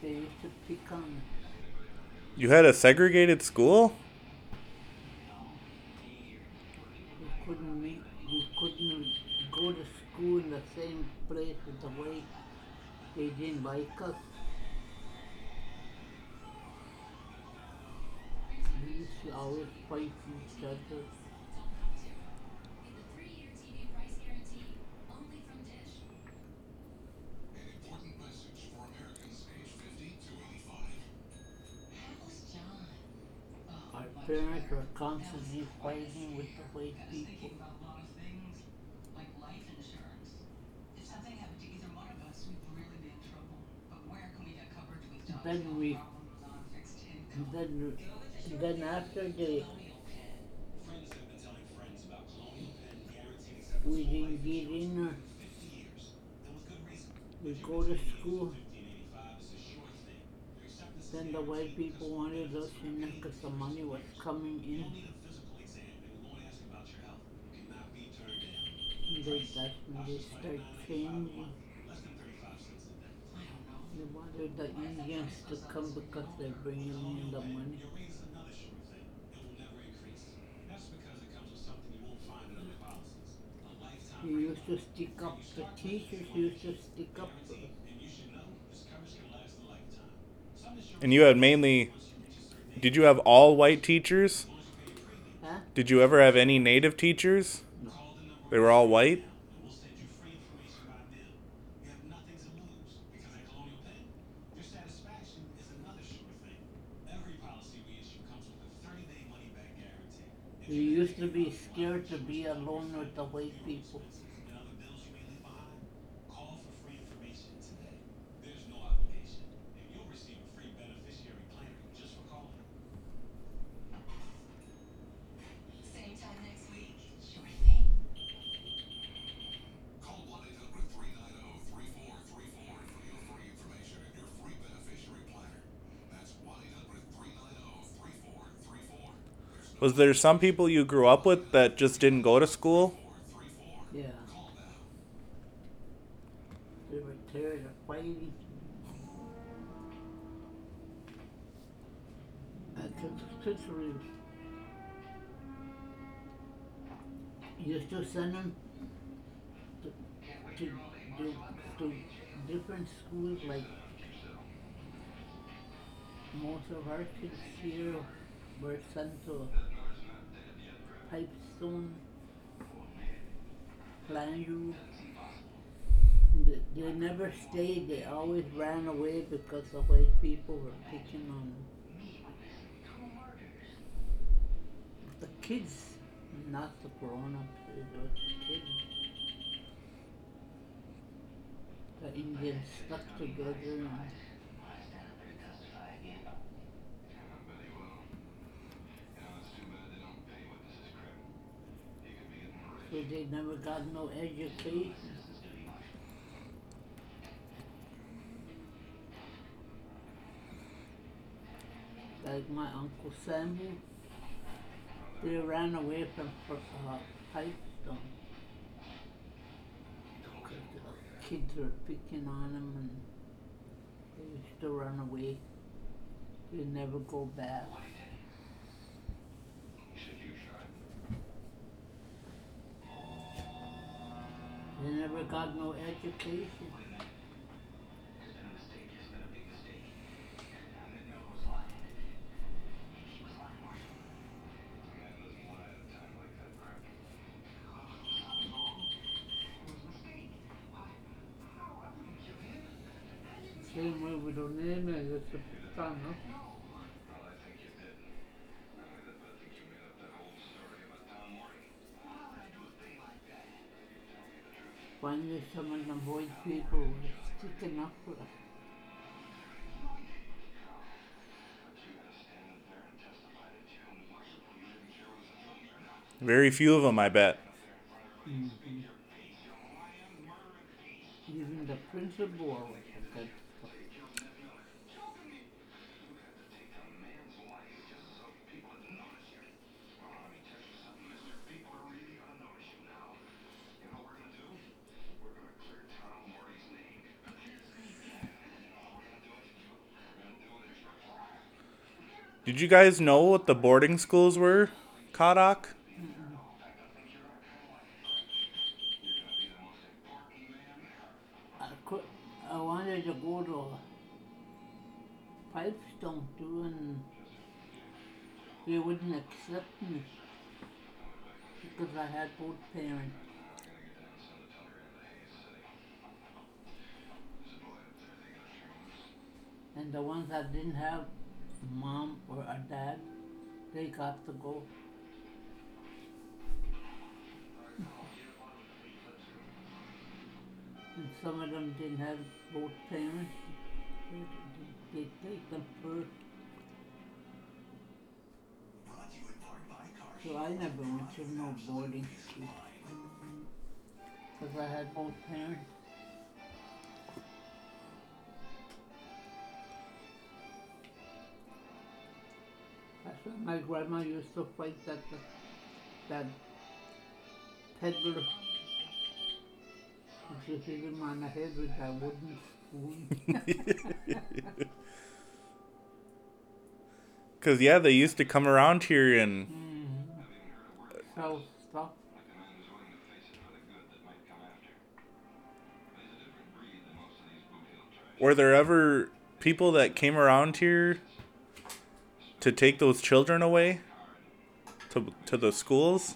They used to pick on. You had a segregated school? We couldn't go to school in the same place with the way they didn't like us. We used to always fight each other. Our parents were constantly fighting with the white people. Then we, then, then after we didn't get in, we go to school. Then the white people wanted us in because the money was coming in. That's when they start changing. They wanted the Indians to come because they're bringing in the money. He used to stick up, the teachers used to stick up for us. And you had mainly. Did you have all white teachers? Huh? Did you ever have any native teachers? No. They were all white? We used to be scared to be alone with the white people. Was there some people you grew up with that just didn't go to school? Yeah. They were tired of fighting. Teachers used to send them to, to different schools, like most of our kids here were sent to Pipestone, Plainview. They never stayed, they always ran away because the white people were picking on them. The kids, not the grown-ups, it was the kids. The Indians stuck together and so they never got no education. Like my Uncle Sammy, they ran away from Pipestone because the kids were picking on them and they used to run away. They never go back. They never got no education. Same way with Onena, it's a son, no? Finally, some of the white people were sticking up for us. Very few of them, I bet. Mm-hmm. Even the principal was against us. Did you guys know what the boarding schools were, Kodak? I could, I wanted to go to Pipestone too, and they wouldn't accept me because I had both parents. And the ones that didn't have mom or a dad, they got to go. And some of them didn't have both parents. They take them first. So I never went to no boarding school because I had both parents. That's why my grandma used to fight that peddler. She hit him on the head with that wooden spoon. Because, yeah, they used to come around here and... Sell stuff. Were there ever people that came around here to take those children away to the schools?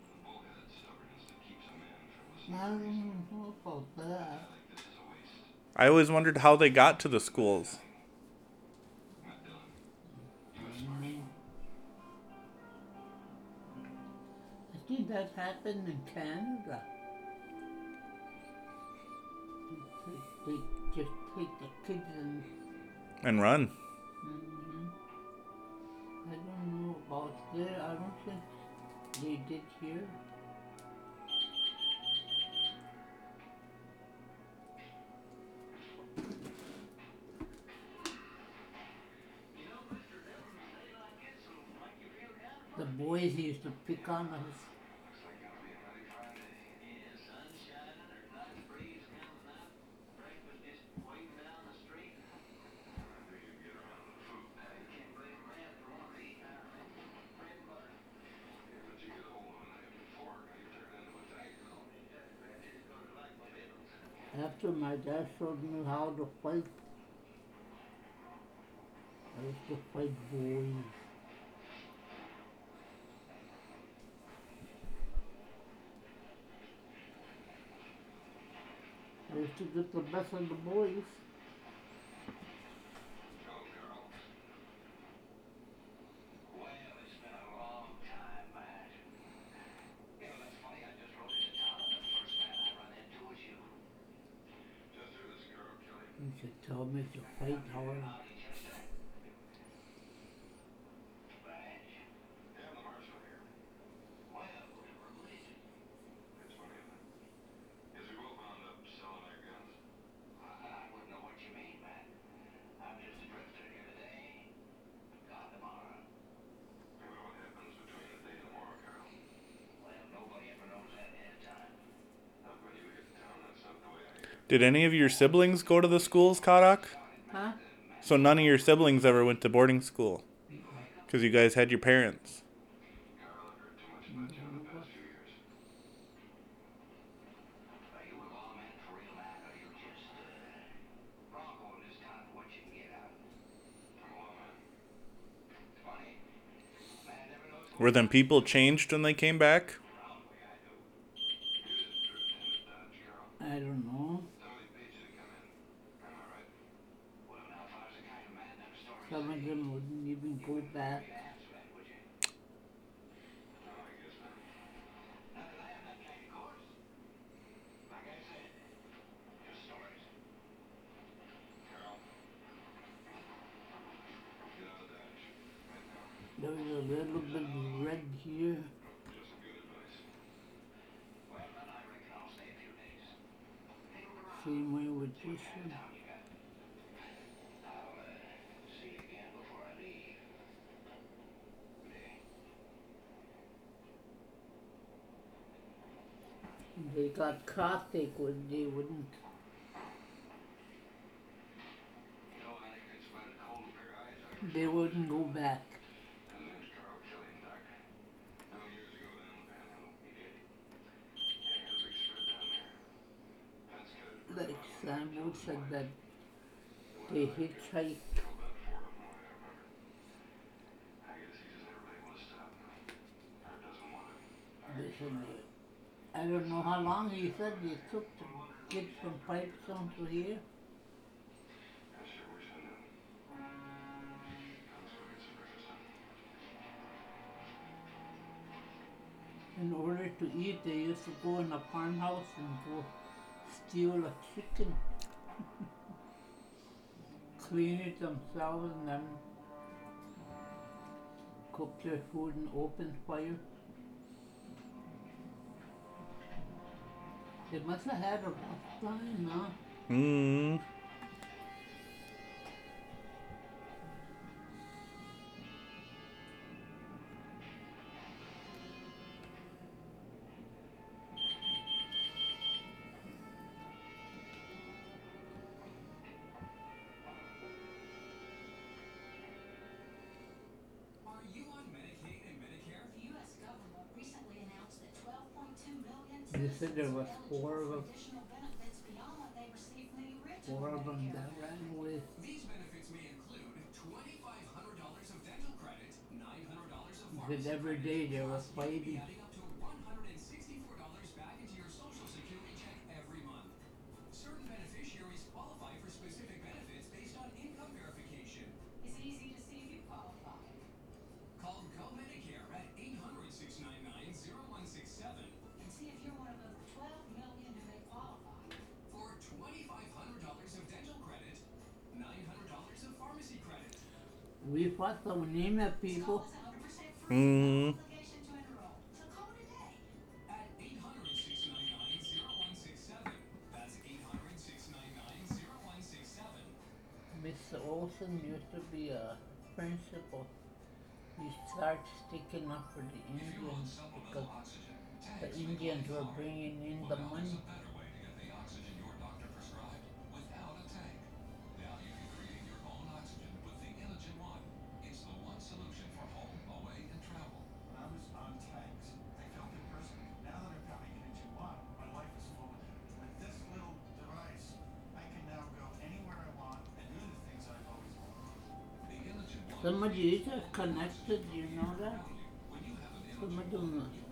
I don't know about that. I always wondered how they got to the schools. I think that happened in Canada. They just take the kids And run. I don't know about there. I don't think they did here. The boys used to pick on us. After my dad showed me how to fight, I used to fight boys. I used to get the best of the boys. You should tell me to fight hard. Did any of your siblings go to the schools, Kodak? Huh? So none of your siblings ever went to boarding school? Because you guys had your parents. Were them people changed when they came back? I don't know. Some of them wouldn't even go back. There was a little bit of red here. Same way with this one. They got caught, they wouldn't. They wouldn't go back. people said that they hitchhiked. They said I don't know how long he said they took to get from Pipestone to here. In order to eat, they used to go in a farmhouse and go steal a chicken, clean it themselves, and then cook their food in open fire. They must have had a rough time, huh? Hmm. Are you on Medicaid and Medicare? The U.S. government recently announced that 12.2 million They said there was citizens four are of eligible them. for additional benefits beyond what they received from the original Four of them Medicare that plan. ran away. These benefits may include $2,500 of dental credit, $900 of Because pharmacy every credit, day they were plus you may be fighting. adding up to $164 back into your Social Security check every month. Certain beneficiaries qualify for specific benefits based on income verification. It's easy to see if you qualify. Call GoMedicare at 800-699-0167 And see if you're one of the 12 million who may qualify. for $2,500 of dental credit, $900 of pharmacy credit. We fought some anemia This people. call is 100% free. Mhm. No obligation to enroll. So call today. At 800-699-0167. That's 800-699-0167. Mr. Olson used to be a principal. He started sticking up for the Indians because the Indians were bringing in the money. Better way to get the oxygen your doctor prescribed without a tank. Now you can create your own oxygen with the Inogen One. It's the one solution for home, away, and travel. When I was on tanks, I felt impersonal. Now that I've got my Inogen One, my life is full. With this little device, I can now go anywhere I want and do the things I've always wanted. The Inogen One Some of these are connected, you know that? when you have an Some of them